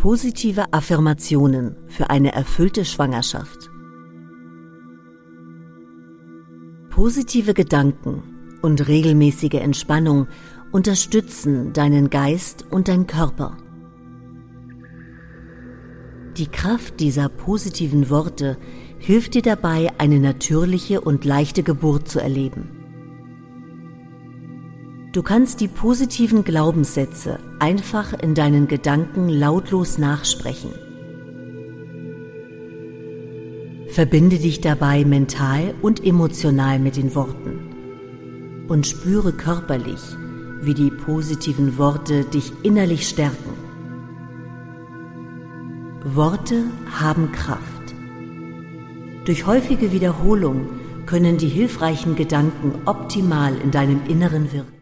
Positive Affirmationen für eine erfüllte Schwangerschaft. Positive Gedanken und regelmäßige Entspannung unterstützen deinen Geist und deinen Körper. Die Kraft dieser positiven Worte hilft dir dabei, eine natürliche und leichte Geburt zu erleben. Du kannst die positiven Glaubenssätze einfach in deinen Gedanken lautlos nachsprechen. Verbinde dich dabei mental und emotional mit den Worten und spüre körperlich, wie die positiven Worte dich innerlich stärken. Worte haben Kraft. Durch häufige Wiederholung können die hilfreichen Gedanken optimal in deinem Inneren wirken.